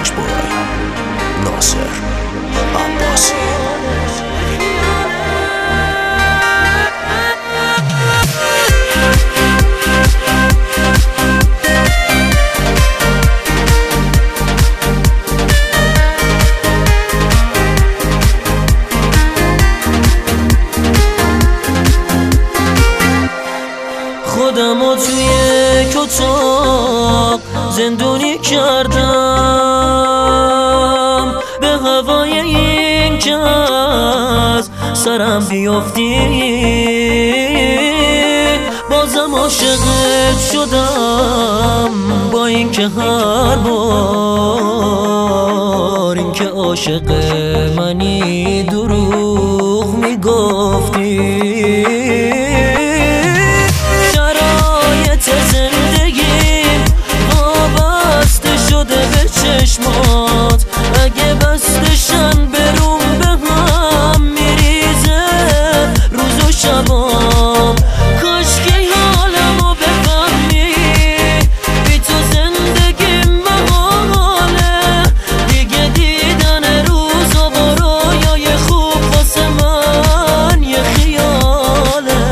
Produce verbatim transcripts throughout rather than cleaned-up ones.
چالنج بای ناصر عباسی. خودمو توی اتاق زندونی کردم، به هوای این که از سرم بیافتی. بازم عاشقت شدم، با این که هر بار این که عاشق منی دروغ میگفتی. چشمات اگه بستشن بروم به هم میریزه روز و شبام. کاشکی حالمو بفهمی، بی تو زندگیم محاله. دیگه دیدن روز و رویای خوب واسه من یه خیاله.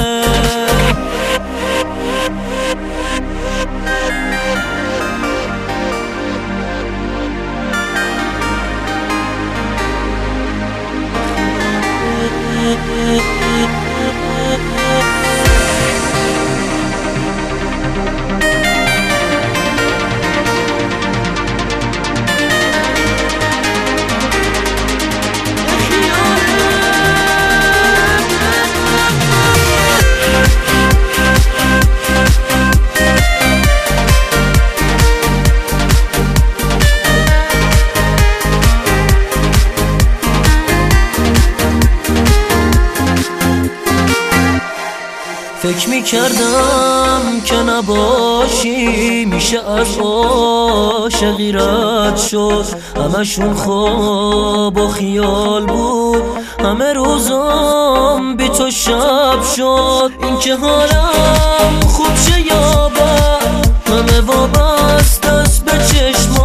فکر میکردم که نباشی میشه از عاشقی رد شد. همشون خواب و خیال بود، همه روزم بی تو شب شد. این که حالم خوب شه یا بد، همه وابسته است به چشم